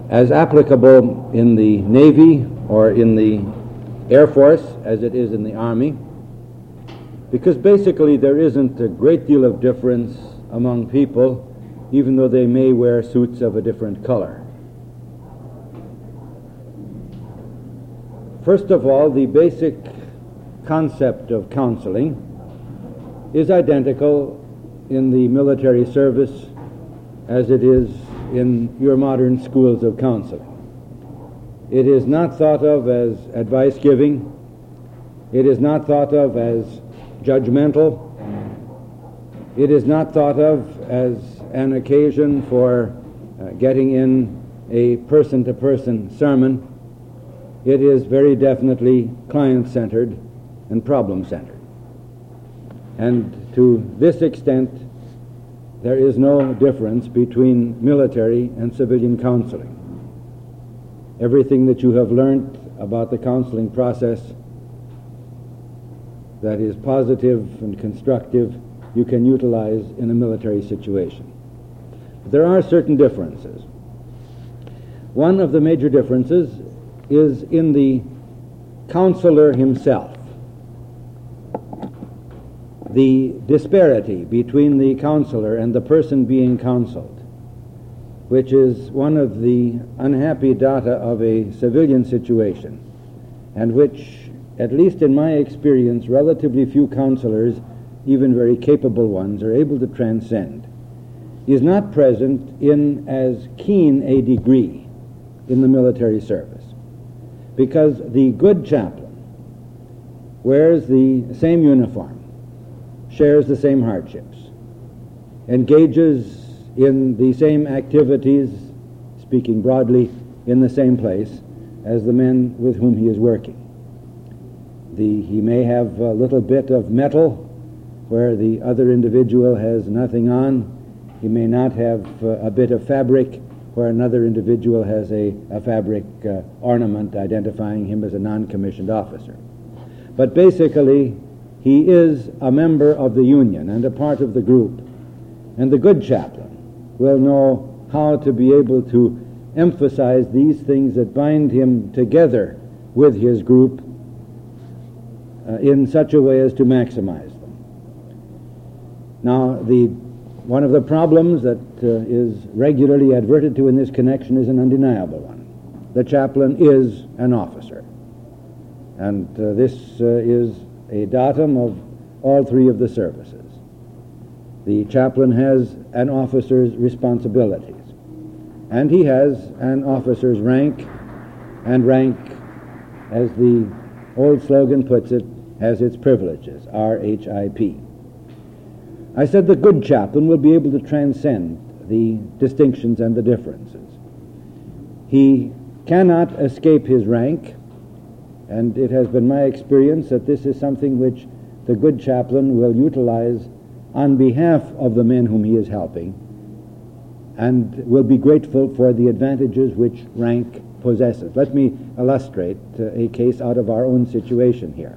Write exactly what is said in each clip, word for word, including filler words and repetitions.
as applicable in the Navy or in the Air Force as it is in the Army, because basically there isn't a great deal of difference among people, even though they may wear suits of a different color. First of all, the basic concept of counseling is identical in the military service as it is in your modern schools of counseling. It is not thought of as advice giving. It is not thought of as judgmental. It is not thought of as an occasion for uh, getting in a person-to-person sermon. It is very definitely client-centered and problem-centered. And to this extent, there is no difference between military and civilian counseling. Everything that you have learned about the counseling process that is positive and constructive, you can utilize in a military situation. But there are certain differences. One of the major differences is in the counselor himself. The disparity between the counselor and the person being counseled, which is one of the unhappy data of a civilian situation, and which, at least in my experience, relatively few counselors, even very capable ones, are able to transcend, is not present in as keen a degree in the military service. Because the good chaplain wears the same uniform, shares the same hardships, engages in the same activities, speaking broadly, in the same place as the men with whom he is working. The, he may have a little bit of metal where the other individual has nothing on. He may not have uh, a bit of fabric where another individual has a, a fabric uh, ornament identifying him as a non-commissioned officer. But basically, he is a member of the union and a part of the group. And the good chaplain will know how to be able to emphasize these things that bind him together with his group uh, in such a way as to maximize them. Now, the one of the problems that uh, is regularly adverted to in this connection is an undeniable one. The chaplain is an officer. And uh, this uh, is a datum of all three of the services. The chaplain has an officer's responsibilities, and he has an officer's rank, and rank, as the old slogan puts it, has its privileges, R H I P. I said the good chaplain will be able to transcend the distinctions and the differences. He cannot escape his rank, and it has been my experience that this is something which the good chaplain will utilize on behalf of the men whom he is helping, and will be grateful for the advantages which rank possesses. Let me illustrate uh, a case out of our own situation here.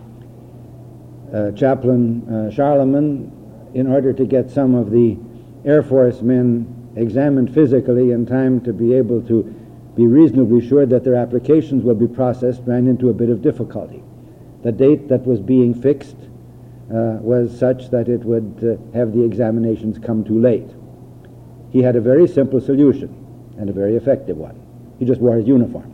Uh, Chaplain uh, Charlemagne, in order to get some of the Air Force men examined physically in time to be able to be reasonably sure that their applications will be processed, ran into a bit of difficulty. The date that was being fixed uh, was such that it would uh, have the examinations come too late. He had a very simple solution, and a very effective one. He just wore his uniform.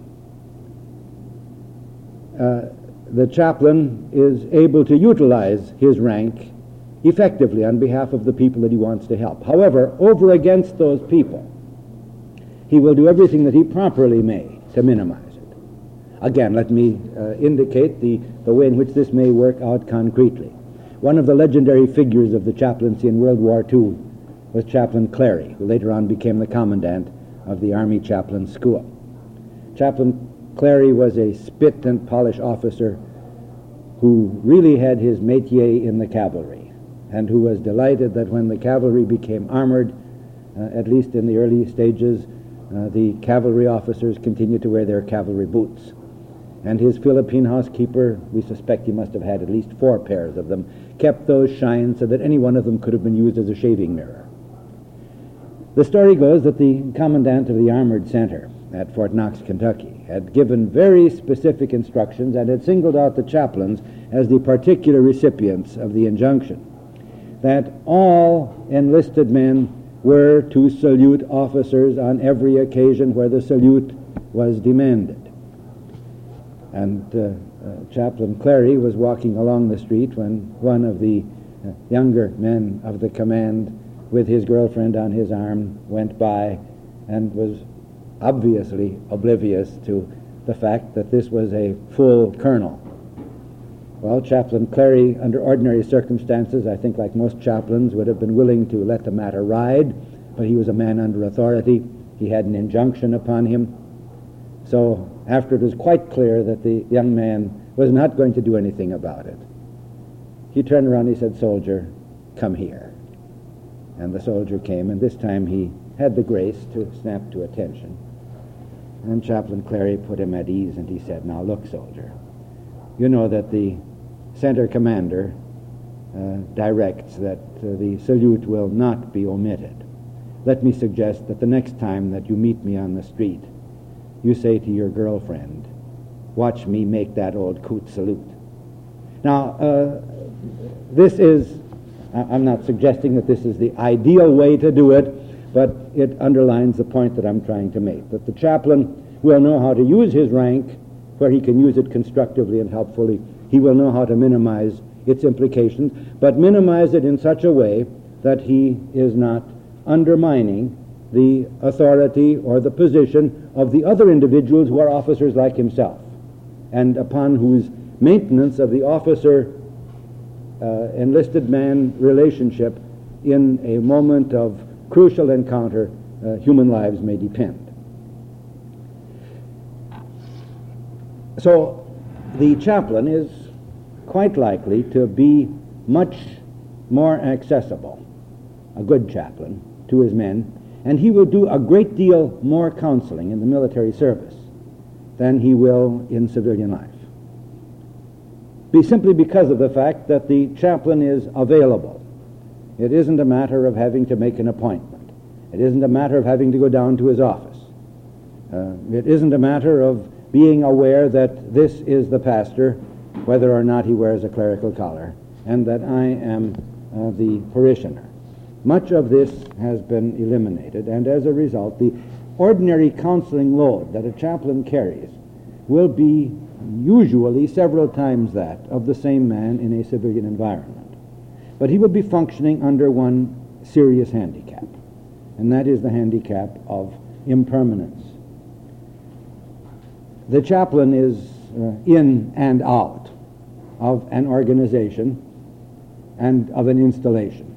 Uh, the chaplain is able to utilize his rank effectively on behalf of the people that he wants to help. However, over against those people, he will do everything that he properly may to minimize it. Again, let me uh, indicate the, the way in which this may work out concretely. One of the legendary figures of the chaplaincy in World War Two was Chaplain Clary, who later on became the commandant of the Army Chaplain School. Chaplain Clary was a spit and polish officer who really had his métier in the cavalry, and who was delighted that when the cavalry became armored, uh, at least in the early stages, uh, the cavalry officers continued to wear their cavalry boots. And his Philippine housekeeper, we suspect he must have had at least four pairs of them, kept those shine so that any one of them could have been used as a shaving mirror. The story goes that the commandant of the armored center at Fort Knox, Kentucky, had given very specific instructions and had singled out the chaplains as the particular recipients of the injunction that all enlisted men were to salute officers on every occasion where the salute was demanded. And uh, uh, Chaplain Clary was walking along the street when one of the uh, younger men of the command, with his girlfriend on his arm, went by and was obviously oblivious to the fact that this was a full colonel. Well, Chaplain Clary, under ordinary circumstances, I think like most chaplains, would have been willing to let the matter ride, but he was a man under authority. He had an injunction upon him. So after it was quite clear that the young man was not going to do anything about it, he turned around and he said, "Soldier, come here." And the soldier came, and this time he had the grace to snap to attention. And Chaplain Clary put him at ease, and he said, "Now look, soldier, you know that the center commander uh, directs that uh, the salute will not be omitted. Let me suggest that the next time that you meet me on the street, you say to your girlfriend, 'Watch me make that old coot salute.'" Now, uh, this is, I'm not suggesting that this is the ideal way to do it, but it underlines the point that I'm trying to make, that the chaplain will know how to use his rank where he can use it constructively and helpfully. He will know how to minimize its implications, but minimize it in such a way that he is not undermining the authority or the position of the other individuals who are officers like himself, and upon whose maintenance of the officer uh, enlisted man relationship in a moment of crucial encounter uh, human lives may depend. So the chaplain is quite likely to be much more accessible, a good chaplain, to his men, and he will do a great deal more counseling in the military service than he will in civilian life. Be simply because of the fact that the chaplain is available. It isn't a matter of having to make an appointment. It isn't a matter of having to go down to his office. Uh, it isn't a matter of being aware that this is the pastor, whether or not he wears a clerical collar, and that I am uh, the parishioner. Much of this has been eliminated, and as a result, the ordinary counseling load that a chaplain carries will be usually several times that of the same man in a civilian environment. But he will be functioning under one serious handicap, and that is the handicap of impermanence. The chaplain is uh, in and out of an organization and of an installation.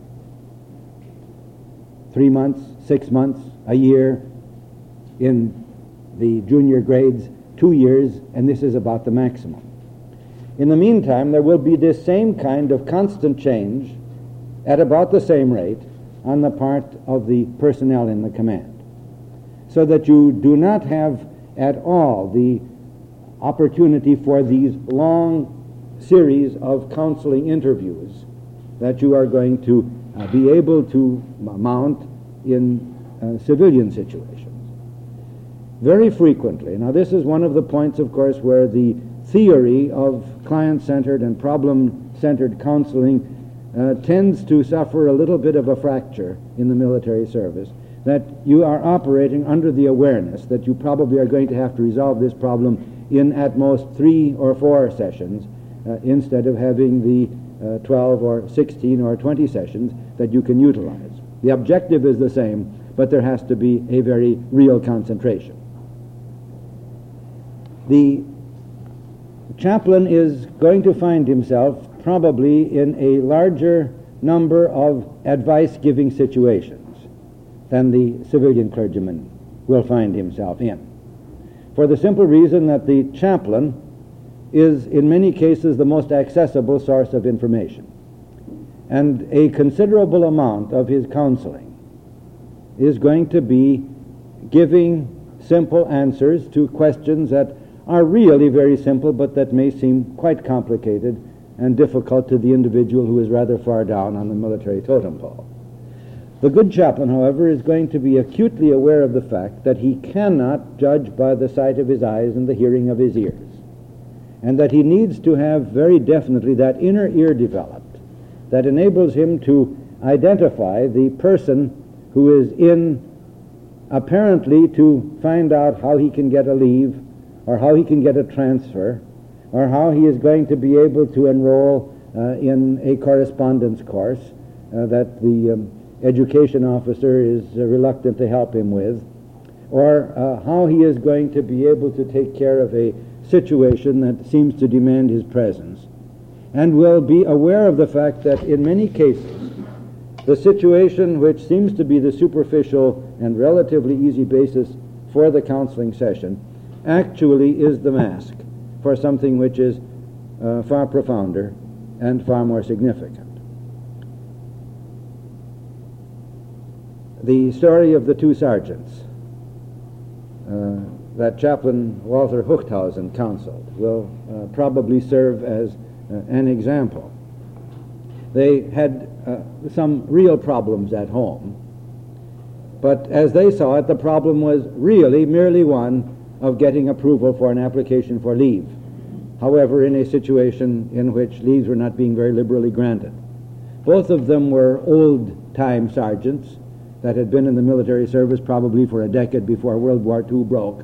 Three months, six months, a year, in the junior grades, two years, and this is about the maximum. In the meantime, there will be this same kind of constant change at about the same rate on the part of the personnel in the command, so that you do not have at all the opportunity for these long series of counseling interviews that you are going to uh, be able to mount in uh, civilian situations. Very frequently, now this is one of the points, of course, where the theory of client-centered and problem-centered counseling uh, tends to suffer a little bit of a fracture in the military service, that you are operating under the awareness that you probably are going to have to resolve this problem in at most three or four sessions uh, instead of having the uh, twelve or sixteen or twenty sessions that you can utilize. The objective is the same, but there has to be a very real concentration. The chaplain is going to find himself probably in a larger number of advice-giving situations than the civilian clergyman will find himself in, for the simple reason that the chaplain is in many cases the most accessible source of information, and a considerable amount of his counseling is going to be giving simple answers to questions that are really very simple, but that may seem quite complicated and difficult to the individual who is rather far down on the military totem pole. The good chaplain, however, is going to be acutely aware of the fact that he cannot judge by the sight of his eyes and the hearing of his ears, and that he needs to have very definitely that inner ear developed that enables him to identify the person who is in apparently to find out how he can get a leave or how he can get a transfer or how he is going to be able to enroll uh, in a correspondence course uh, that the um, education officer is uh, reluctant to help him with, or uh, how he is going to be able to take care of a situation that seems to demand his presence, and will be aware of the fact that in many cases the situation which seems to be the superficial and relatively easy basis for the counseling session actually is the mask for something which is uh, far profounder and far more significant. The story of the two sergeants uh, that Chaplain Walter Huchthausen counseled will uh, probably serve as uh, an example. They had uh, some real problems at home, but as they saw it, the problem was really merely one of getting approval for an application for leave. However, in a situation in which leaves were not being very liberally granted. Both of them were old-time sergeants that had been in the military service probably for a decade before World War Two broke.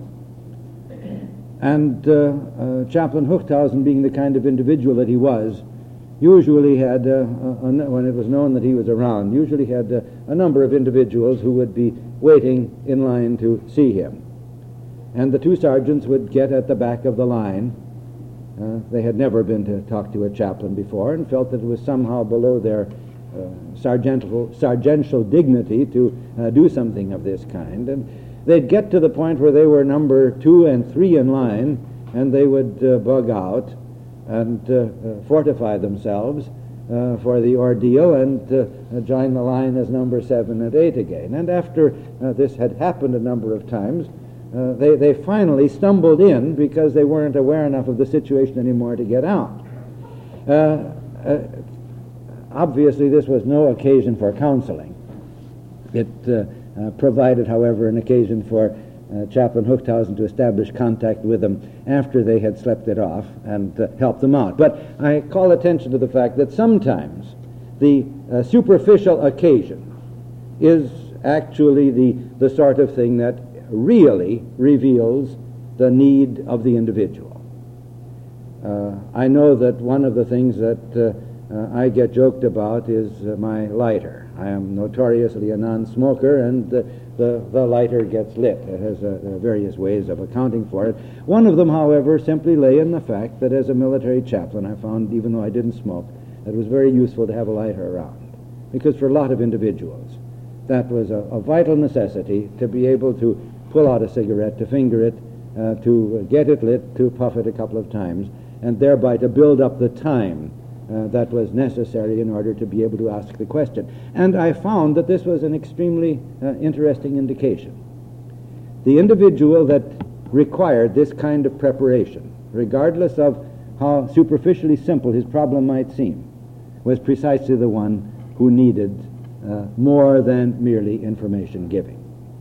And uh, uh, Chaplain Huchthausen, being the kind of individual that he was, usually had, uh, uh, when it was known that he was around, usually had uh, a number of individuals who would be waiting in line to see him. And the two sergeants would get at the back of the line. Uh, they had never been to talk to a chaplain before and felt that it was somehow below their uh, sergeantal, sergeantal dignity to uh, do something of this kind. And they'd get to the point where they were number two and three in line, and they would uh, bug out and uh, uh, fortify themselves uh, for the ordeal and uh, join the line as number seven and eight again. And after uh, this had happened a number of times, uh, they, they finally stumbled in because they weren't aware enough of the situation anymore to get out. Uh, uh, obviously, this was no occasion for counseling. It uh, uh, provided, however, an occasion for Uh, Chaplain Huchthausen to establish contact with them after they had slept it off and uh, help them out. But I call attention to the fact that sometimes the uh, superficial occasion is actually the, the sort of thing that really reveals the need of the individual. Uh, I know that one of the things that uh, uh, I get joked about is uh, my lighter. I am notoriously a non-smoker, and uh, The, the lighter gets lit. It has uh, uh, various ways of accounting for it. One of them, however, simply lay in the fact that as a military chaplain, I found, even though I didn't smoke, that it was very useful to have a lighter around. Because for a lot of individuals, that was a, a vital necessity to be able to pull out a cigarette, to finger it, uh, to get it lit, to puff it a couple of times, and thereby to build up the time Uh, that was necessary in order to be able to ask the question. And I found that this was an extremely uh, interesting indication. The individual that required this kind of preparation, regardless of how superficially simple his problem might seem, was precisely the one who needed uh, more than merely information giving.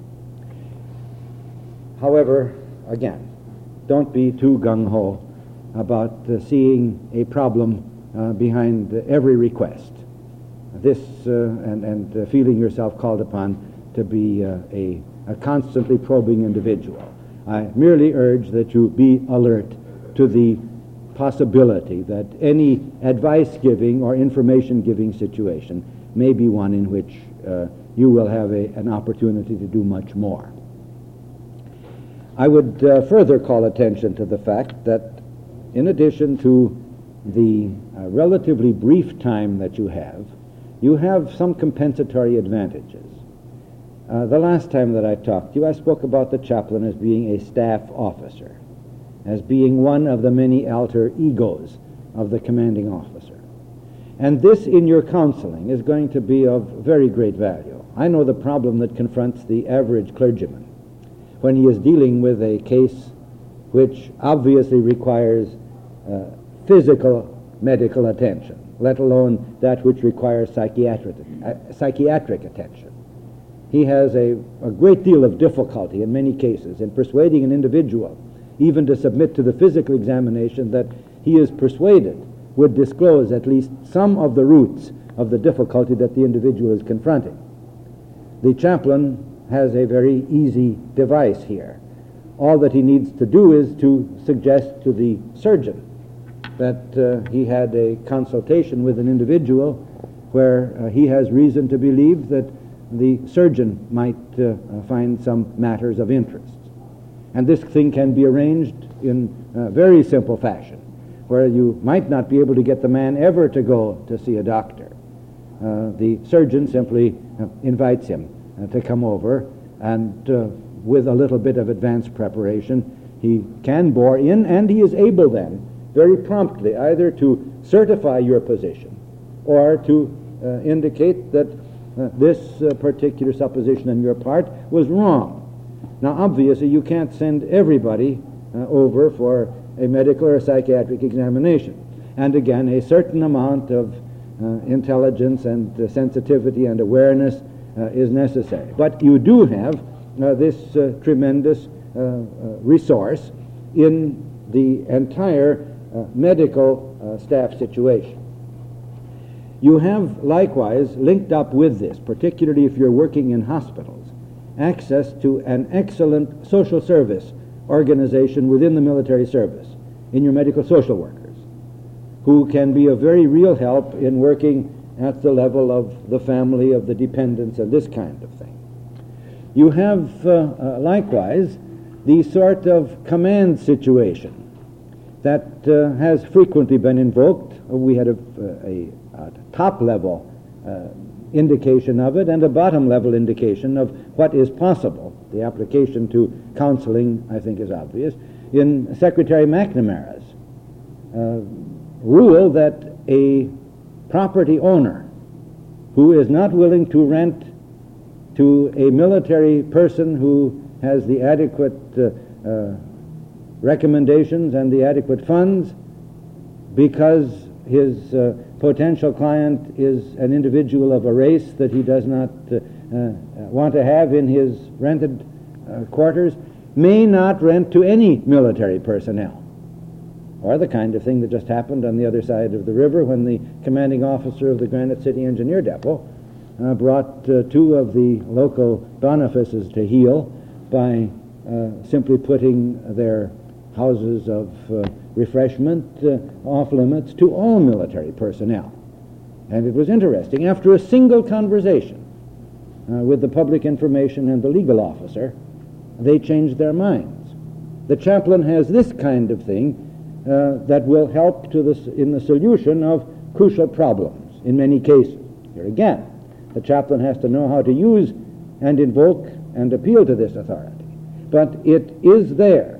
However, again, don't be too gung-ho about uh, seeing a problem Uh, behind uh, every request. This uh, and, and uh, feeling yourself called upon to be uh, a, a constantly probing individual. I merely urge that you be alert to the possibility that any advice-giving or information-giving situation may be one in which uh, you will have a, an opportunity to do much more. I would uh, further call attention to the fact that in addition to the uh, relatively brief time that you have, you have some compensatory advantages. Uh, the last time that I talked to you, I spoke about the chaplain as being a staff officer, as being one of the many alter egos of the commanding officer. And this in your counseling is going to be of very great value. I know the problem that confronts the average clergyman when he is dealing with a case which obviously requires uh, physical medical attention, let alone that which requires psychiatric, uh, psychiatric attention. he has a, a great deal of difficulty in many cases in persuading an individual even to submit to the physical examination that he is persuaded would disclose at least some of the roots of the difficulty that the individual is confronting. The chaplain has a very easy device here. All that he needs to do is to suggest to the surgeon that uh, he had a consultation with an individual where uh, he has reason to believe that the surgeon might uh, find some matters of interest. And this thing can be arranged in a very simple fashion, where you might not be able to get the man ever to go to see a doctor. Uh, the surgeon simply uh, invites him uh, to come over, and uh, with a little bit of advanced preparation, he can bore in, and he is able then very promptly either to certify your position or to uh, indicate that uh, this uh, particular supposition on your part was wrong. Now, obviously, you can't send everybody uh, over for a medical or a psychiatric examination. And again, a certain amount of uh, intelligence and uh, sensitivity and awareness uh, is necessary. But you do have uh, this uh, tremendous uh, uh, resource in the entire uh, medical uh, staff situation. You have likewise linked up with this, particularly if you're working in hospitals, access to an excellent social service organization within the military service, in your medical social workers, who can be a very real help in working at the level of the family, of the dependents, and this kind of thing. You have uh, uh, likewise the sort of command situation that uh, has frequently been invoked. We had a, a, a top-level uh, indication of it and a bottom-level indication of what is possible. The application to counseling, I think, is obvious. In Secretary McNamara's uh, rule that a property owner who is not willing to rent to a military person who has the adequate uh, uh, recommendations and the adequate funds because his uh, potential client is an individual of a race that he does not uh, uh, want to have in his rented uh, quarters, may not rent to any military personnel. Or the kind of thing that just happened on the other side of the river when the commanding officer of the Granite City Engineer Depot uh, brought uh, two of the local benefices to heel by uh, simply putting their houses of uh, refreshment uh, off limits to all military personnel. And it was interesting. After a single conversation uh, with the public information and the legal officer, they changed their minds. The chaplain has this kind of thing uh, that will help to this in the solution of crucial problems in many cases. Here again, the chaplain has to know how to use and invoke and appeal to this authority. But it is there.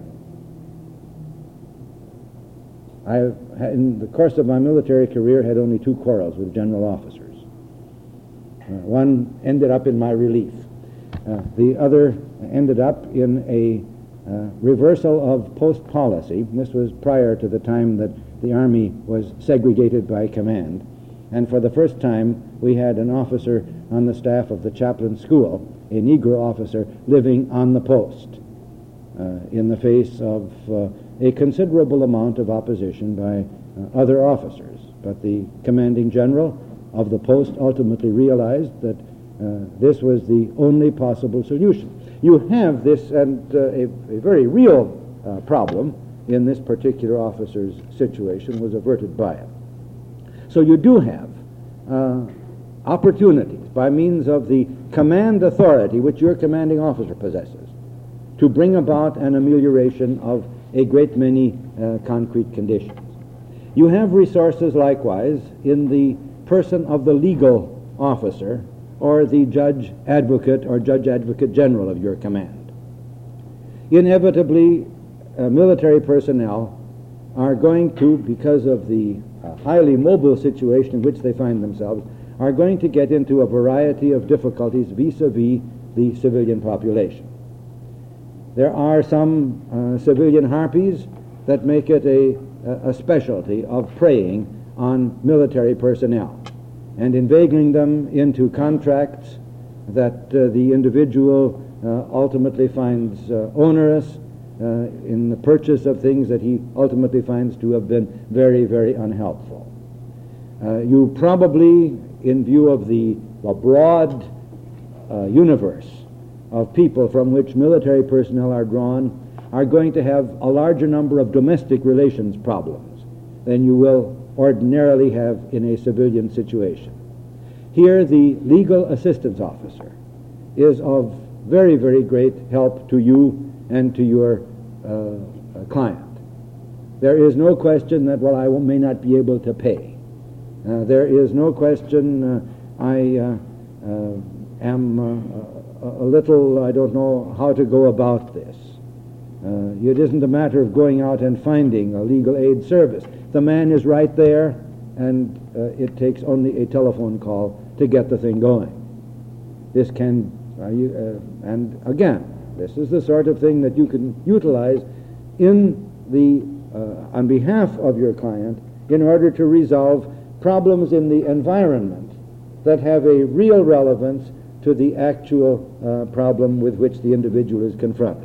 I, in the course of my military career, had only two quarrels with general officers. Uh, one ended up in my relief. Uh, the other ended up in a uh, reversal of post policy. This was prior to the time that the Army was segregated by command. And for the first time, we had an officer on the staff of the chaplain school, a Negro officer, living on the post uh, in the face of uh, a considerable amount of opposition by uh, other officers. But the commanding general of the post ultimately realized that uh, this was the only possible solution. You have this, and uh, a, a very real uh, problem in this particular officer's situation was averted by it. So you do have uh, opportunities by means of the command authority which your commanding officer possesses to bring about an amelioration of a great many uh, concrete conditions. You have resources likewise in the person of the legal officer or the judge advocate or judge advocate general of your command. Inevitably, uh, military personnel are going to, because of the uh, highly mobile situation in which they find themselves, are going to get into a variety of difficulties vis-a-vis the civilian population. There are some uh, civilian harpies that make it a, a specialty of preying on military personnel and inveigling them into contracts that uh, the individual uh, ultimately finds uh, onerous uh, in the purchase of things that he ultimately finds to have been very, very unhelpful. Uh, you probably, in view of the, the broad uh, universe of people from which military personnel are drawn, are going to have a larger number of domestic relations problems than you will ordinarily have in a civilian situation. Here, the legal assistance officer is of very, very great help to you and to your uh, client. There is no question that, well, I may not be able to pay. Uh, there is no question uh, I uh, uh, am uh, a little, I don't know how to go about this. Uh, it isn't a matter of going out and finding a legal aid service. The man is right there, and uh, it takes only a telephone call to get the thing going. This can, uh, you, uh, and again, this is the sort of thing that you can utilize in the, uh, on behalf of your client in order to resolve problems in the environment that have a real relevance to the actual uh, problem with which the individual is confronted.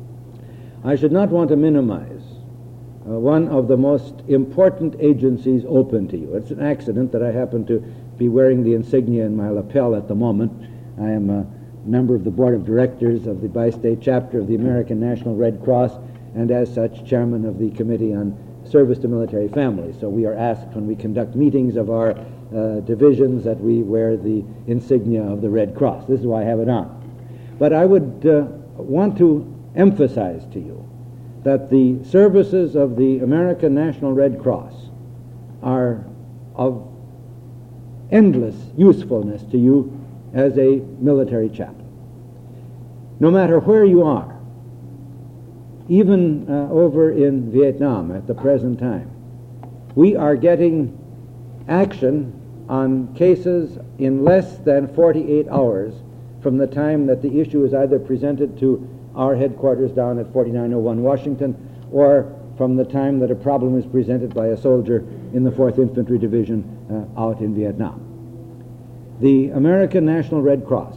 I should not want to minimize uh, one of the most important agencies open to you. It's an accident that I happen to be wearing the insignia in my lapel at the moment. I am a member of the board of directors of the bi-state chapter of the American National Red Cross, and as such, chairman of the Committee on Service to Military Families. So we are asked when we conduct meetings of our uh, divisions that we wear the insignia of the Red Cross. This is why I have it on. But I would uh, want to emphasize to you that the services of the American National Red Cross are of endless usefulness to you as a military chaplain. No matter where you are, even uh, over in Vietnam at the present time, we are getting action on cases in less than forty-eight hours from the time that the issue is either presented to our headquarters down at forty-nine oh one Washington, or from the time that a problem is presented by a soldier in the fourth Infantry Division uh, out in Vietnam. The American National Red Cross,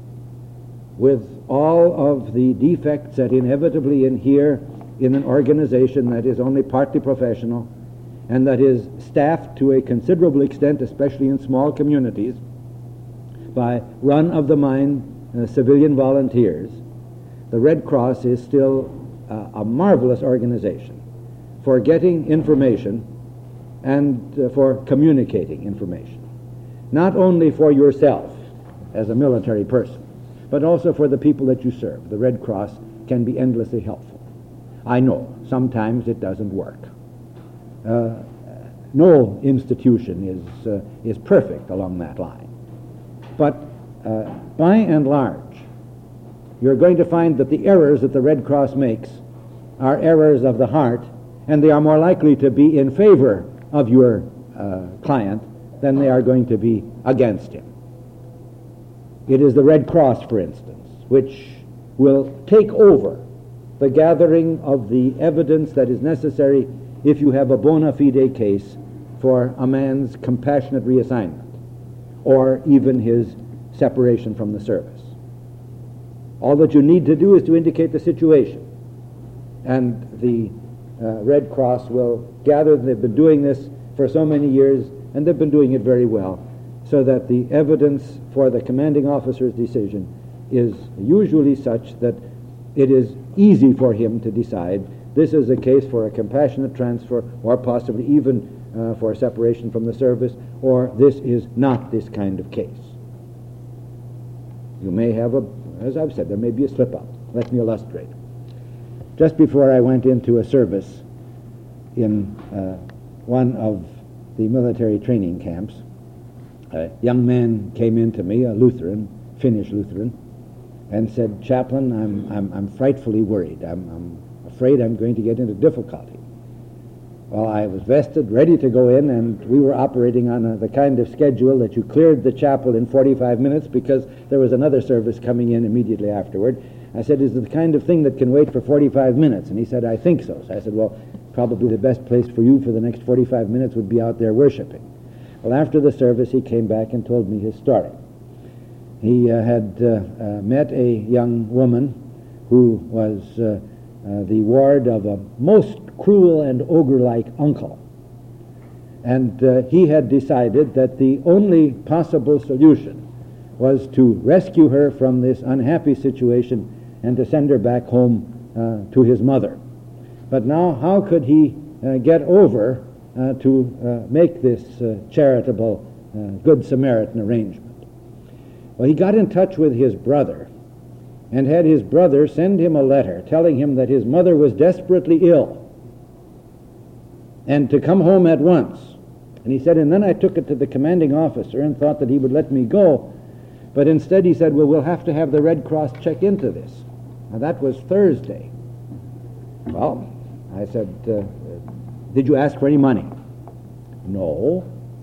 with all of the defects that inevitably inhere in an organization that is only partly professional and that is staffed to a considerable extent, especially in small communities, by run-of-the-mine uh, civilian volunteers, the Red Cross is still uh, a marvelous organization for getting information and uh, for communicating information, not only for yourself as a military person, but also for the people that you serve. The Red Cross can be endlessly helpful. I know sometimes it doesn't work. Uh, no institution is, uh, is perfect along that line. But uh, by and large, you're going to find that the errors that the Red Cross makes are errors of the heart, and they are more likely to be in favor of your uh, client than they are going to be against him. It is the Red Cross, for instance, which will take over the gathering of the evidence that is necessary if you have a bona fide case for a man's compassionate reassignment or even his separation from the service. All that you need to do is to indicate the situation, and the uh, Red Cross will gather. They've been doing this for so many years, and they've been doing it very well, so that the evidence for the commanding officer's decision is usually such that it is easy for him to decide this is a case for a compassionate transfer, or possibly even uh, for a separation from the service, or this is not this kind of case. You may have a, as I've said, there may be a slip-up. Let me illustrate. Just before I went into a service in uh, one of the military training camps, a young man came in to me, a Lutheran, Finnish Lutheran, and said, "Chaplain, I'm, I'm, I'm frightfully worried. I'm, I'm afraid I'm going to get into difficulty." Well, I was vested, ready to go in, and we were operating on a, the kind of schedule that you cleared the chapel in forty-five minutes because there was another service coming in immediately afterward. I said, "Is it the kind of thing that can wait for forty-five minutes? And he said, "I think so." So I said, "Well, probably the best place for you for the next forty-five minutes would be out there worshiping." Well, after the service, he came back and told me his story. He uh, had uh, uh, met a young woman who was uh, uh, the ward of a most cruel and ogre-like uncle. And uh, he had decided that the only possible solution was to rescue her from this unhappy situation and to send her back home uh, to his mother. But now, how could he uh, get over uh, to uh, make this uh, charitable uh, Good Samaritan arrangement? Well, he got in touch with his brother and had his brother send him a letter telling him that his mother was desperately ill and to come home at once. And he said, and then I took it to the commanding officer and thought that he would let me go. But instead he said, well, we'll have to have the Red Cross check into this. Now, that was Thursday. Well, I said, uh, did you ask for any money? No.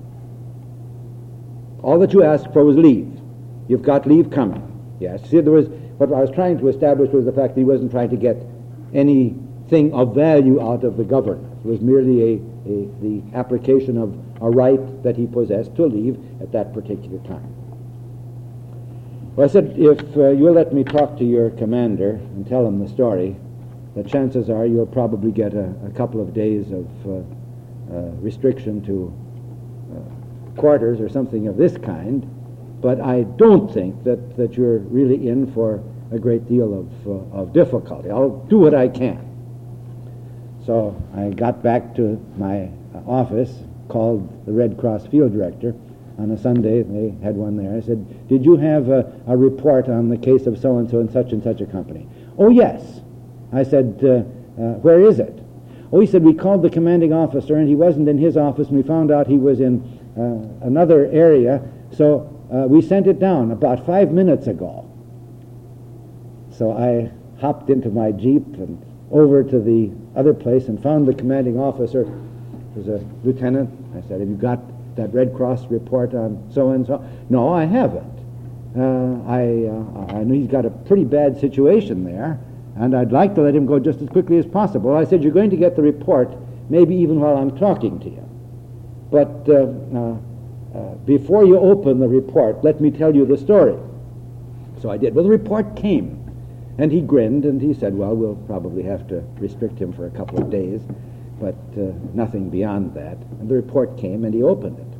All that you asked for was leave. You've got leave coming. Yes. See, there was, what I was trying to establish was the fact that he wasn't trying to get anything of value out of the government. It was merely a, a the application of a right that he possessed to leave at that particular time. Well, I said, if uh, you'll let me talk to your commander and tell him the story, the chances are you'll probably get a, a couple of days of uh, uh, restriction to uh, quarters or something of this kind, but I don't think that, that you're really in for a great deal of, uh, of difficulty. I'll do what I can. So I got back to my office, called the Red Cross field director. On a Sunday, they had one there. I said, did you have a, a report on the case of so-and-so and such and such a company? Oh, yes. I said, uh, uh, where is it? Oh, he said, we called the commanding officer, and he wasn't in his office, and we found out he was in uh, another area, so uh, we sent it down about five minutes ago. So I hopped into my Jeep and over to the other place and found the commanding officer. It was a lieutenant. I said, have you got that Red Cross report on so-and-so? No, I haven't. Uh, I, uh, I know he's got a pretty bad situation there, and I'd like to let him go just as quickly as possible. I said, you're going to get the report maybe even while I'm talking to you. But uh, uh, uh, before you open the report, let me tell you the story. So I did. Well, the report came, and he grinned, and he said, well, we'll probably have to restrict him for a couple of days, but uh, nothing beyond that. And the report came, and he opened it.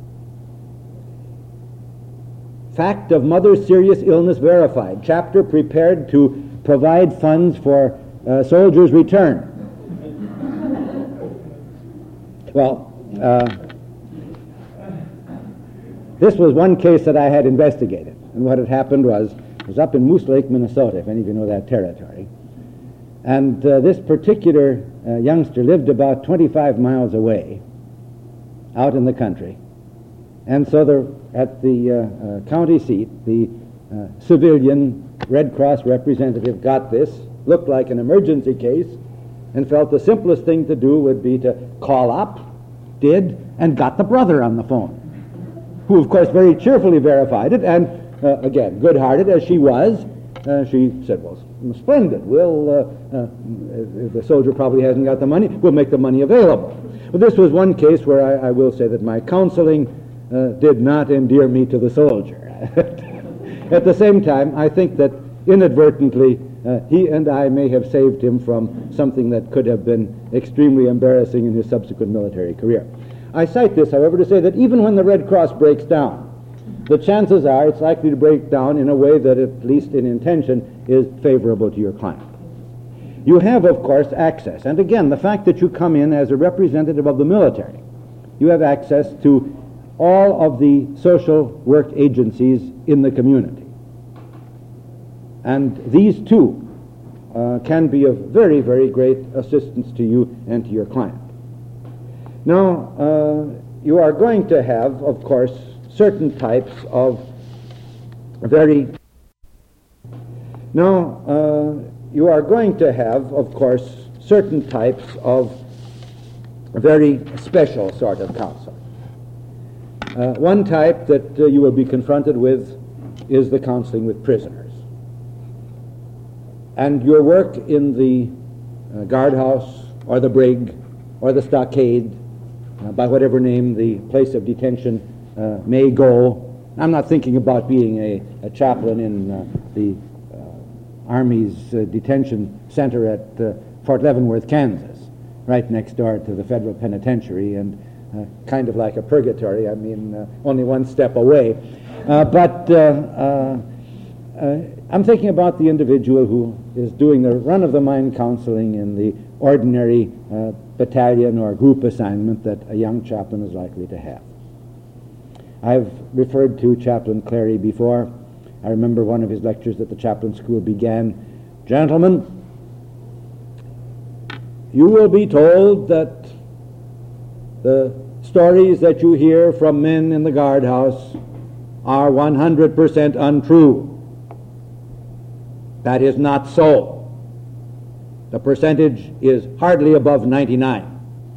Fact of mother's serious illness verified. Chapter prepared to provide funds for uh, soldiers' return. Well, uh, this was one case that I had investigated. And what had happened was, it was up in Moose Lake, Minnesota, if any of you know that territory. And uh, this particular uh, youngster lived about twenty-five miles away, out in the country. And so the, at the uh, uh, county seat, the uh, civilian Red Cross representative got this, looked like an emergency case, and felt the simplest thing to do would be to call up, did, and got the brother on the phone, who of course very cheerfully verified it, and uh, again, good-hearted as she was, uh, she said, well, splendid, we'll, uh, uh, if the soldier probably hasn't got the money, we'll make the money available. But this was one case where I, I will say that my counseling uh, did not endear me to the soldier. At the same time, I think that inadvertently uh, he and I may have saved him from something that could have been extremely embarrassing in his subsequent military career. I cite this, however, to say that even when the Red Cross breaks down, the chances are it's likely to break down in a way that, at least in intention, is favorable to your client. You have, of course, access. And again, the fact that you come in as a representative of the military, you have access to all of the social work agencies in the community. And these too uh, can be of very, very great assistance to you and to your client. Now, uh, you are going to have, of course, certain types of very... Now, uh, you are going to have, of course, certain types of very special sort of counsel. Uh, one type that uh, you will be confronted with is the counseling with prisoners. And your work in the uh, guardhouse or the brig or the stockade, uh, by whatever name the place of detention uh, may go, I'm not thinking about being a, a chaplain in uh, the uh, Army's uh, detention center at uh, Fort Leavenworth, Kansas, right next door to the federal penitentiary, and uh, kind of like a purgatory. I mean, uh, only one step away. Uh, but uh, uh, uh, I'm thinking about the individual who is doing the run-of-the-mine counseling in the ordinary uh, battalion or group assignment that a young chaplain is likely to have. I've referred to Chaplain Clary before. I remember one of his lectures at the chaplain school began, "Gentlemen, you will be told that the stories that you hear from men in the guardhouse are one hundred percent untrue. That is not so. The percentage is hardly above ninety-nine.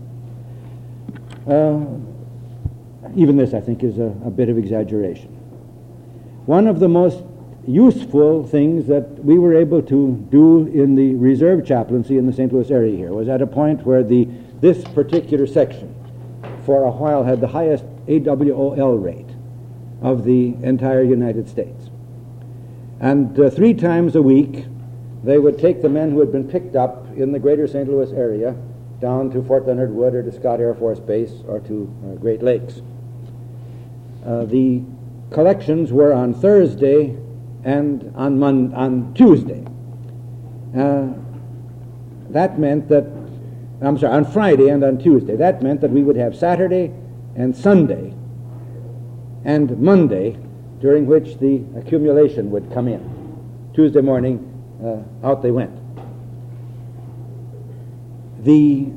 Uh, even this, I think, is a, a bit of exaggeration. One of the most useful things that we were able to do in the reserve chaplaincy in the Saint Louis area here was at a point where the this particular section for a while had the highest A W O L rate of the entire United States. And uh, three times a week they would take the men who had been picked up in the greater Saint Louis area down to Fort Leonard Wood or to Scott Air Force Base or to uh, Great Lakes. Uh, the collections were on Thursday and on Mon- on Tuesday. Uh, that meant that, I'm sorry, on Friday and on Tuesday. That meant that we would have Saturday and Sunday and Monday, during which the accumulation would come in. Tuesday morning, uh, out they went. The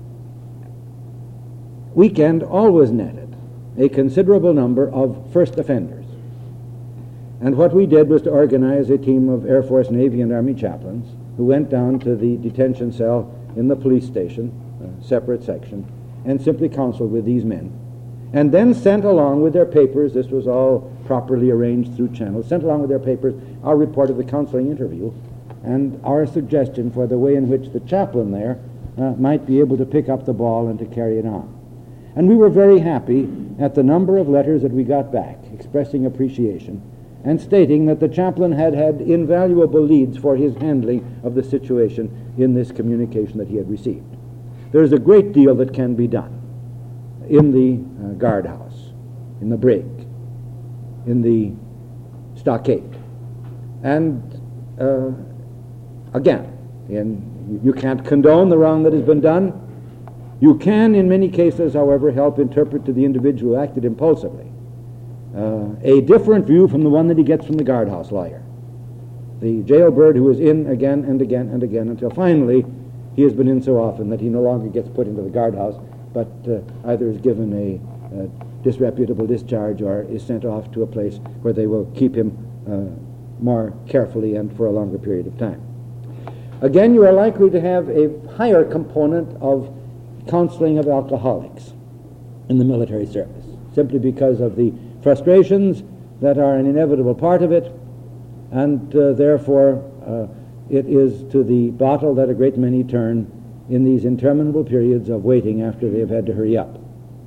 weekend always netted a considerable number of first offenders. And what we did was to organize a team of Air Force, Navy, and Army chaplains who went down to the detention cell in the police station, a separate section, and simply counseled with these men. And then sent along with their papers, this was all properly arranged through channels, sent along with their papers our report of the counseling interview and our suggestion for the way in which the chaplain there uh, might be able to pick up the ball and to carry it on. And we were very happy at the number of letters that we got back expressing appreciation and stating that the chaplain had had invaluable leads for his handling of the situation in this communication that he had received. There's a great deal that can be done in the uh, guardhouse, in the brig, in the stockade. And uh, again, in, you can't condone the wrong that has been done. You can, in many cases, however, help interpret to the individual who acted impulsively uh, a different view from the one that he gets from the guardhouse lawyer, the jailbird who is in again and again and again until finally he has been in so often that he no longer gets put into the guardhouse, but uh, either is given a, a disreputable discharge or is sent off to a place where they will keep him uh, more carefully and for a longer period of time. Again, you are likely to have a higher component of counseling of alcoholics in the military service, simply because of the frustrations that are an inevitable part of it, and uh, therefore uh, it is to the bottle that a great many turn in these interminable periods of waiting after they have had to hurry up.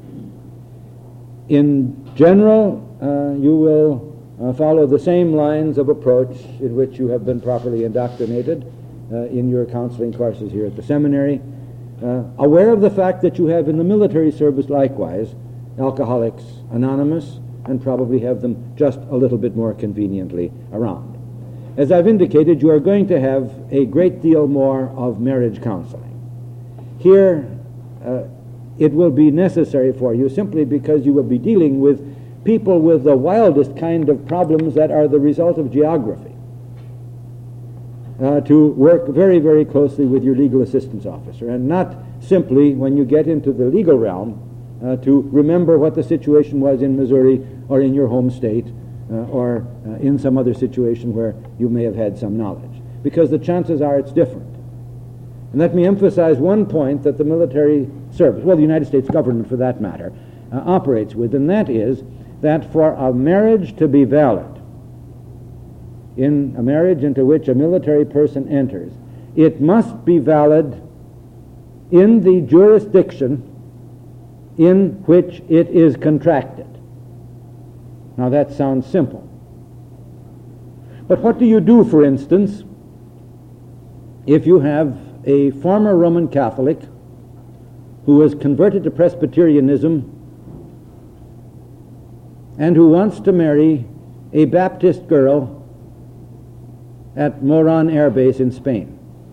In general, uh, you will uh, follow the same lines of approach in which you have been properly indoctrinated uh, in your counseling courses here at the seminary, uh, aware of the fact that you have in the military service likewise Alcoholics Anonymous, and probably have them just a little bit more conveniently around. As I've indicated, you are going to have a great deal more of marriage counseling. Here, uh, it will be necessary for you simply because you will be dealing with people with the wildest kind of problems that are the result of geography, uh, to work very, very closely with your legal assistance officer, and not simply, when you get into the legal realm, uh, to remember what the situation was in Missouri or in your home state uh, or uh, in some other situation where you may have had some knowledge, because the chances are it's different. And let me emphasize one point that the military service, well, the United States government for that matter, uh, operates with, and that is that for a marriage to be valid, in a marriage into which a military person enters, it must be valid in the jurisdiction in which it is contracted. Now that sounds simple. But what do you do, for instance, if you have a former Roman Catholic who was converted to Presbyterianism and who wants to marry a Baptist girl at Moran Air Base in Spain,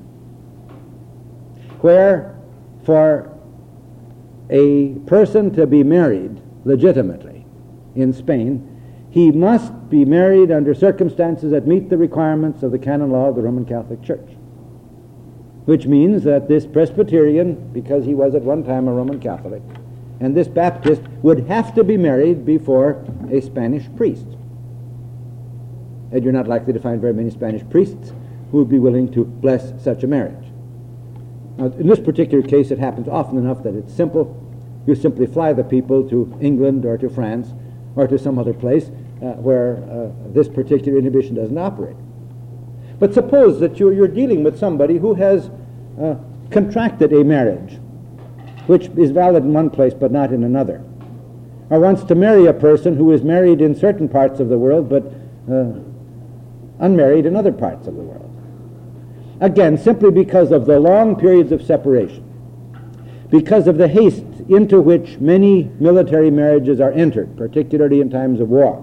where for a person to be married legitimately in Spain, he must be married under circumstances that meet the requirements of the canon law of the Roman Catholic Church, which means that this Presbyterian, because he was at one time a Roman Catholic, and this Baptist would have to be married before a Spanish priest. And you're not likely to find very many Spanish priests who would be willing to bless such a marriage. Now, in this particular case, it happens often enough that it's simple. You simply fly the people to England or to France or to some other place uh, where uh, this particular inhibition doesn't operate. But suppose that you're, you're dealing with somebody who has uh, contracted a marriage which is valid in one place but not in another, or wants to marry a person who is married in certain parts of the world but uh, unmarried in other parts of the world. Again, simply because of the long periods of separation, because of the haste into which many military marriages are entered, particularly in times of war,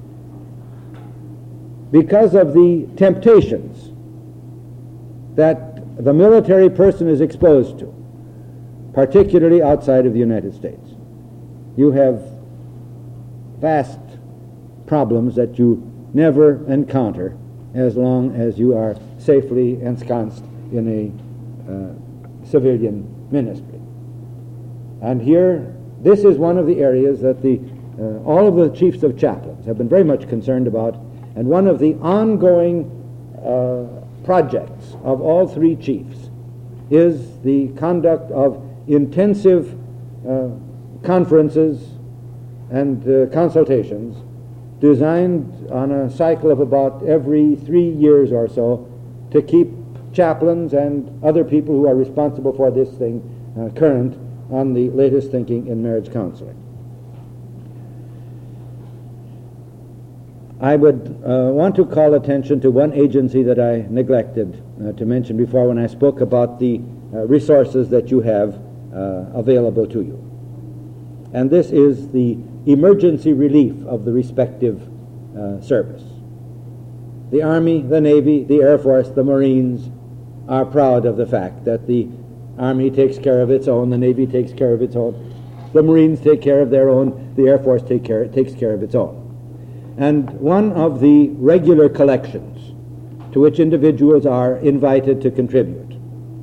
because of the temptations that the military person is exposed to, particularly outside of the United States. You have vast problems that you never encounter as long as you are safely ensconced in a uh, civilian ministry. And here, this is one of the areas that the uh, all of the chiefs of chaplains have been very much concerned about, and one of the ongoing uh, projects of all three chiefs is the conduct of intensive uh, conferences and uh, consultations designed on a cycle of about every three years or so to keep chaplains and other people who are responsible for this thing uh, current on the latest thinking in marriage counseling. I would uh, want to call attention to one agency that I neglected uh, to mention before when I spoke about the uh, resources that you have uh, available to you. And this is the emergency relief of the respective uh, service. The Army, the Navy, the Air Force, the Marines are proud of the fact that the Army takes care of its own, the Navy takes care of its own, the Marines take care of their own, the Air Force take care, takes care of its own. And one of the regular collections to which individuals are invited to contribute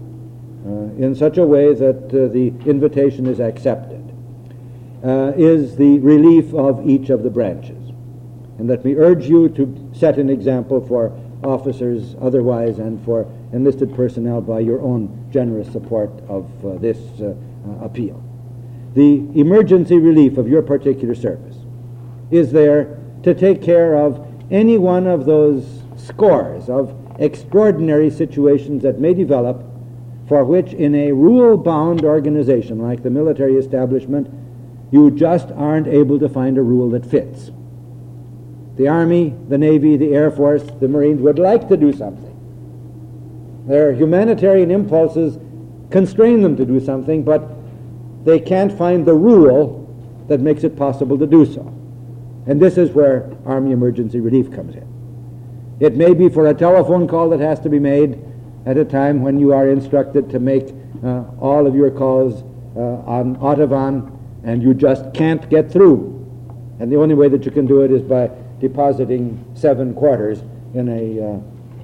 uh, in such a way that uh, the invitation is accepted uh, is the relief of each of the branches. And let me urge you to set an example for officers otherwise and for enlisted personnel by your own generous support of uh, this uh, uh, appeal. The emergency relief of your particular service is there to take care of any one of those scores of extraordinary situations that may develop for which in a rule-bound organization like the military establishment you just aren't able to find a rule that fits. The Army, the Navy, the Air Force, the Marines would like to do something. Their humanitarian impulses constrain them to do something, but they can't find the rule that makes it possible to do so. And this is where Army Emergency Relief comes in. It may be for a telephone call that has to be made at a time when you are instructed to make uh, all of your calls uh, on Autobahn and you just can't get through. And the only way that you can do it is by depositing seven quarters in a uh,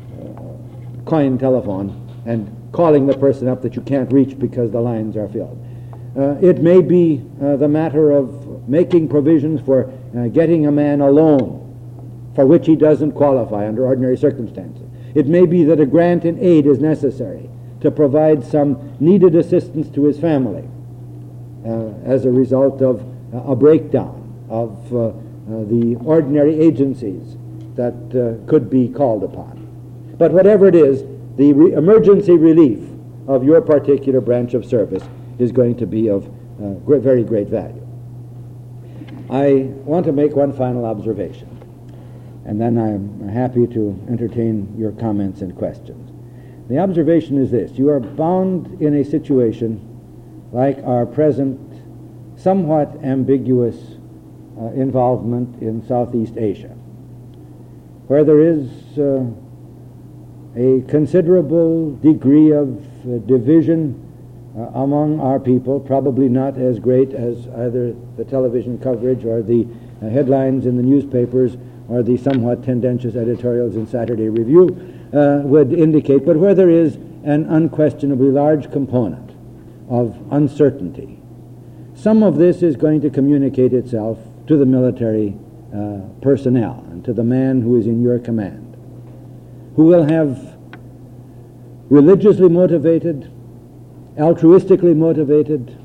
uh, coin telephone and calling the person up that you can't reach because the lines are filled. Uh, it may be uh, the matter of making provisions for uh, getting a man a loan for which he doesn't qualify under ordinary circumstances. It may be that a grant in aid is necessary to provide some needed assistance to his family uh, as a result of uh, a breakdown of uh, uh, the ordinary agencies that uh, could be called upon. But whatever it is, the re- emergency relief of your particular branch of service is going to be of uh, great, very great value. I want to make one final observation, and then I'm happy to entertain your comments and questions. The observation is this: you are bound in a situation like our present somewhat ambiguous uh, involvement in Southeast Asia, where there is uh, a considerable degree of uh, division uh, among our people, probably not as great as either the television coverage or the uh, headlines in the newspapers or the somewhat tendentious editorials in Saturday Review uh, would indicate, but where there is an unquestionably large component of uncertainty. Some of this is going to communicate itself to the military uh, personnel and to the man who is in your command, who will have religiously motivated, altruistically motivated,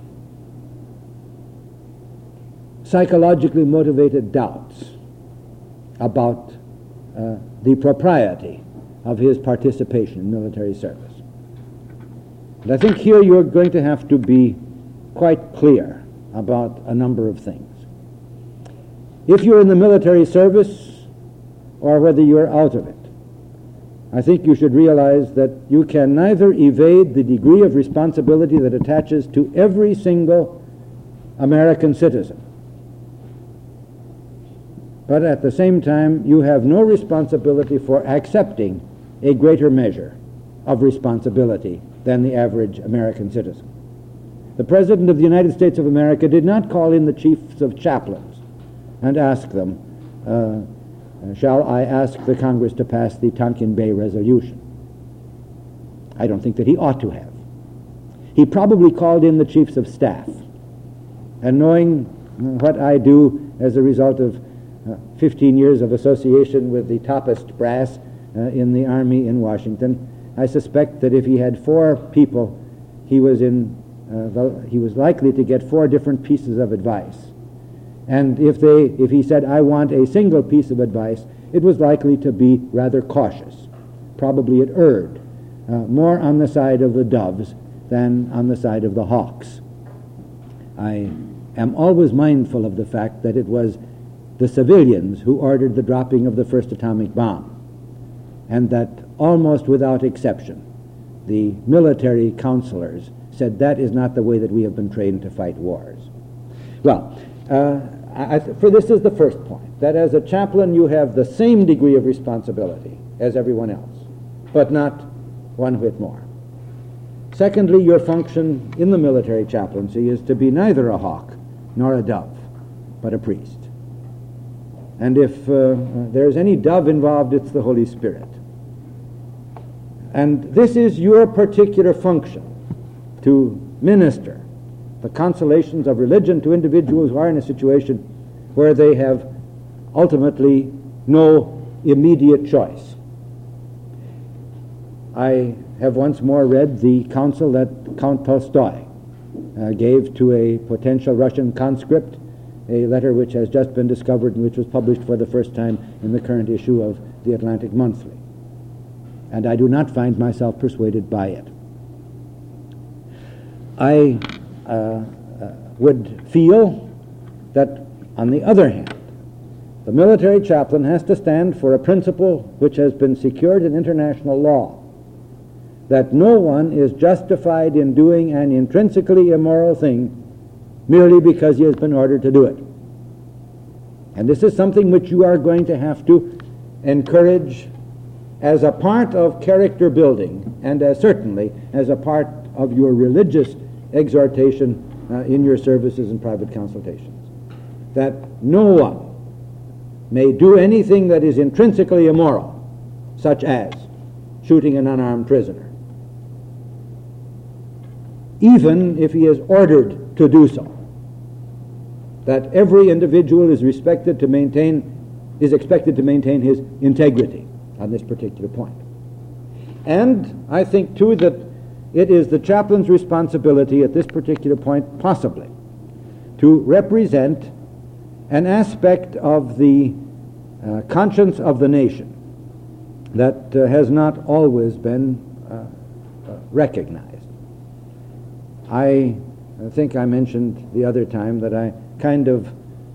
psychologically motivated doubts about uh, the propriety of his participation in military service. And I think here you're going to have to be quite clear about a number of things. If you're in the military service or whether you're out of it, I think you should realize that you can neither evade the degree of responsibility that attaches to every single American citizen, but at the same time you have no responsibility for accepting a greater measure of responsibility than the average American citizen. The President of the United States of America did not call in the chiefs of chaplains and ask them, uh, shall I ask the Congress to pass the Tonkin Bay Resolution? I don't think that he ought to have. He probably called in the chiefs of staff. And knowing what I do as a result of uh, fifteen years of association with the toppest brass uh, in the Army in Washington, I suspect that if he had four people, he was in uh, the, he was likely to get four different pieces of advice. And if they, if he said, I want a single piece of advice, it was likely to be rather cautious. Probably it erred uh, more on the side of the doves than on the side of the hawks. I am always mindful of the fact that it was the civilians who ordered the dropping of the first atomic bomb, and that almost without exception, the military counselors said that is not the way that we have been trained to fight wars. Well, uh, I, for this is the first point, that as a chaplain you have the same degree of responsibility as everyone else, but not one whit more. Secondly, your function in the military chaplaincy is to be neither a hawk nor a dove, but a priest. And if uh, there's any dove involved, it's the Holy Spirit. And this is your particular function, to minister the consolations of religion to individuals who are in a situation where they have ultimately no immediate choice. I have once more read the counsel that Count Tolstoy uh, gave to a potential Russian conscript, a letter which has just been discovered and which was published for the first time in the current issue of the Atlantic Monthly. And I do not find myself persuaded by it. I uh, uh, would feel that, on the other hand, the military chaplain has to stand for a principle which has been secured in international law, that no one is justified in doing an intrinsically immoral thing merely because he has been ordered to do it. And this is something which you are going to have to encourage as a part of character building, and as certainly as a part of your religious exhortation uh, in your services and private consultations, that no one may do anything that is intrinsically immoral, such as shooting an unarmed prisoner, even if he is ordered to do so. That every individual is respected to maintain, is expected to maintain his integrity on this particular point. And I think, too, that it is the chaplain's responsibility at this particular point, possibly, to represent an aspect of the uh, conscience of the nation that uh, has not always been uh, uh, recognized. I think I mentioned the other time that I kind of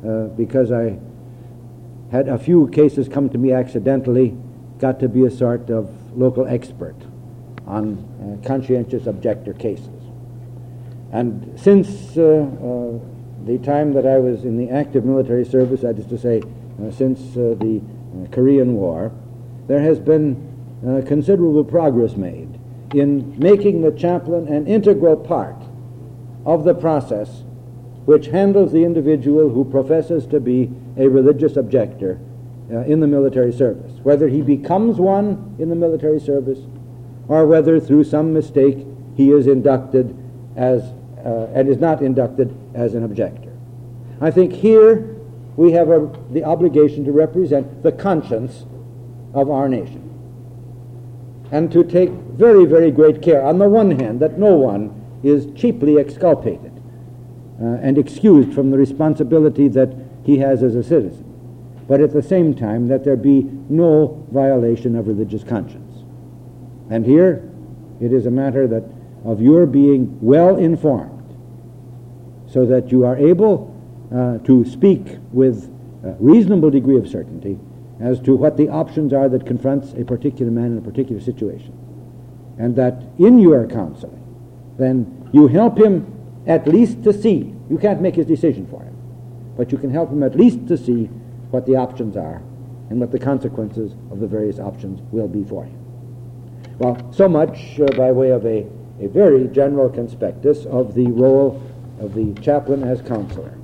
uh, because I had a few cases come to me accidentally, got to be a sort of local expert on uh, conscientious objector cases. And since uh, uh, the time that I was in the active military service, that is to say, uh, since uh, the uh, Korean War, there has been uh, considerable progress made in making the chaplain an integral part of the process which handles the individual who professes to be a religious objector uh, in the military service, whether he becomes one in the military service or whether through some mistake he is inducted as uh, and is not inducted as an objector. I think here we have a, the obligation to represent the conscience of our nation and to take very, very great care, on the one hand, that no one is cheaply exculpated Uh, and excused from the responsibility that he has as a citizen, but at the same time that there be no violation of religious conscience. And here it is a matter that of your being well informed so that you are able uh, to speak with a reasonable degree of certainty as to what the options are that confronts a particular man in a particular situation, and that in your counseling then you help him at least to see. You can't make his decision for him, but you can help him at least to see what the options are and what the consequences of the various options will be for him. Well, so much uh, by way of a, a very general conspectus of the role of the chaplain as counselor.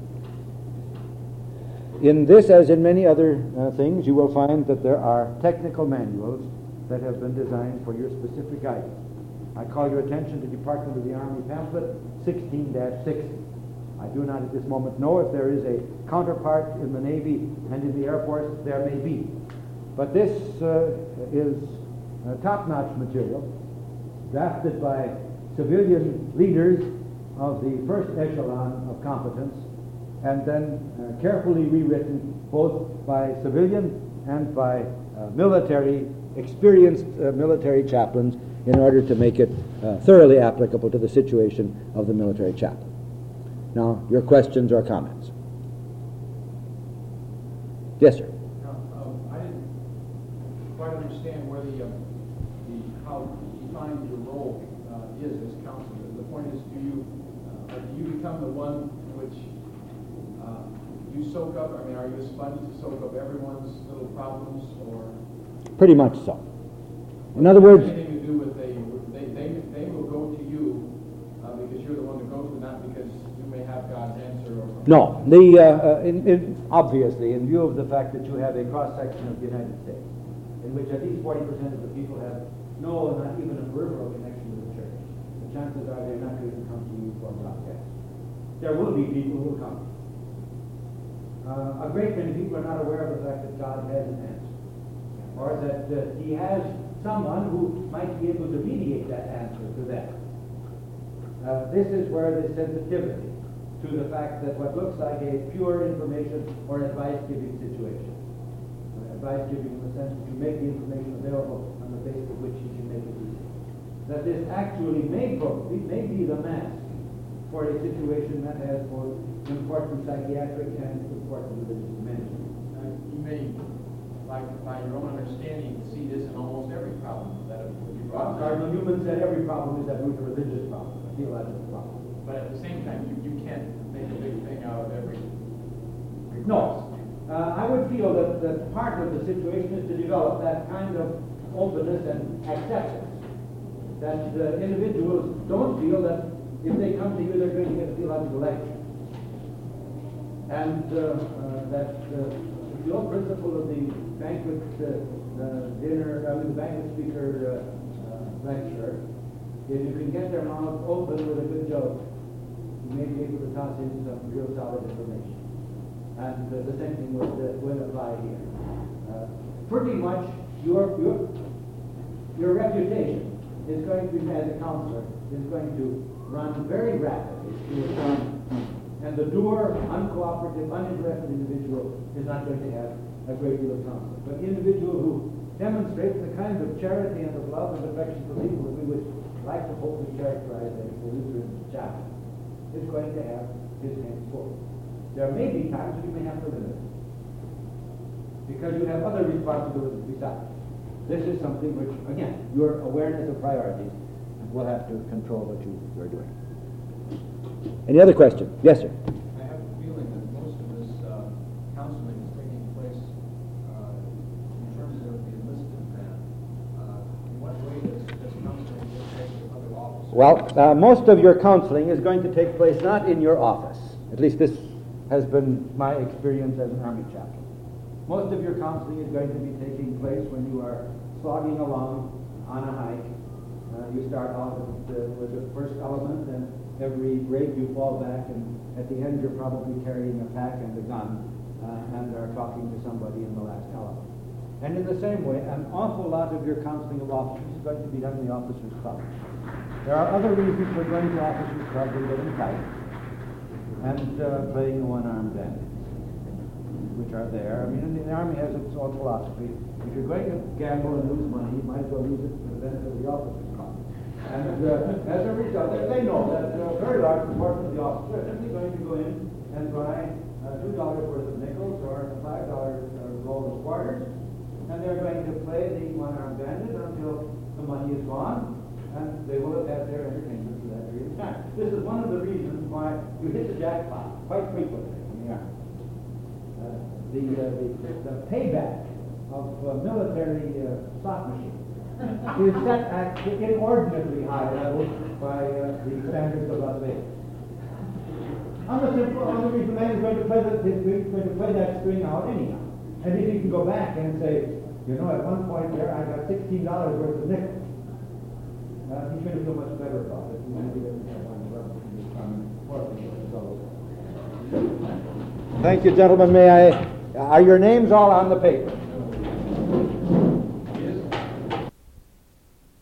In this, as in many other uh, things, you will find that there are technical manuals that have been designed for your specific guidance. I call your attention to Department of the Army pamphlet sixteen dash sixty. I do not at this moment know if there is a counterpart in the Navy and in the Air Force. There may be. But this uh, is uh, top-notch material drafted by civilian leaders of the first echelon of competence and then uh, carefully rewritten both by civilian and by uh, military, experienced uh, military chaplains in order to make it uh, thoroughly applicable to the situation of the military chaplain. Now, your questions or comments? Yes, sir. Now, um, I didn't quite understand where the, um, the how defined your role uh, is as counselor. The point is, do you uh, do you become the one which uh, you soak up? I mean, are you a sponge to soak up everyone's little problems, or? Pretty much so. In other words, anything to do with they they they, they will go to you uh, because you're the one to go to, not because you may have God's answer or something. No. The uh, in, in, obviously, in view of the fact that you have a cross section of the United States, in which at least forty percent of the people have no, not even a peripheral connection with the church, the chances are they're not going to come to you for broadcast. There will be people who will come. Uh, a great many people are not aware of the fact that God has an answer, or that uh, He has someone who might be able to mediate that answer to them. Uh, this is where the sensitivity to the fact that what looks like a pure information or advice-giving situation, uh, advice-giving in the sense that you make the information available on the basis of which you can make a decision, that this actually may, be, may be the mask for a situation that has both important psychiatric and important religious dimension. Uh, you may, like by your own understanding, see this in almost every problem that would be brought up. Cardinal Newman said every problem is a religious problem, a theological problem. But at the same time, you, you can't make a big thing out of every request. No. Uh, I would feel that, that part of the situation is to develop that kind of openness and acceptance, that uh, individuals don't feel that if they come to you, they're going to get a theological lecture. And uh, uh, that uh, the old principle of the banquet uh, uh, dinner, I mean the banquet speaker uh, uh, lecture, if you can get their mouth open with a good joke, you may be able to toss in some real solid information. And uh, the same thing would, uh, would apply here. Uh, pretty much your, your, your reputation is going to, as a counselor, is going to run very rapidly to a time. And the dour, uncooperative, uninterested individual is not going to have a great deal of conflict. But the individual who demonstrates the kind of charity and of love and affection for people that we would like to hope to characterize as the Lutheran chaplain is going to have his hands full. There may be times when you may have to limit it, because you have other responsibilities besides. This is something which, again, your awareness of priorities will have to control what you are doing. Any other question? Yes, sir. I have a feeling that most of this uh, counseling is taking place uh, in terms of the enlisted man. Uh, in what way does this counseling take place with other officers? Well, uh, most of your counseling is going to take place not in your office. At least this has been my experience as an Army chaplain. Most of your counseling is going to be taking place when you are slogging along on a hike. Uh, you start off with the, with the first element, and every break you fall back, and at the end you're probably carrying a pack and a gun uh, and are talking to somebody in the last element. And in the same way, an awful lot of your counseling of officers is going to be done in the officers' club. There are other reasons for going to officers' club than getting tight and uh, playing the one-armed bandits, which are there. I mean, the Army has its own philosophy. If you're going to gamble and lose money, you might as well lose it for the benefit of the officers' club. And uh, as a result, they, they know that a uh, very large proportion of the officers are simply going to go in and buy uh, two dollars worth of nickels or a five dollar uh, roll of quarters, and they're going to play the one-armed bandit until the money is gone, and they will have had their entertainment for that period of time. This is one of the reasons why you hit the jackpot quite frequently in the Army. Uh, the, uh, the, the payback of uh, military uh, slot machines is set at inordinately high levels by uh, the standards of Las Vegas. On the simple, on the reason the man is going to play the, he's going to play that string out anyhow. And if he can go back and say, you know, at one point there I got sixteen dollars worth of nickels, uh, he's going to feel much better about it. He's going to be able to have one of Thank you, gentlemen. May I? Are your names all on the paper?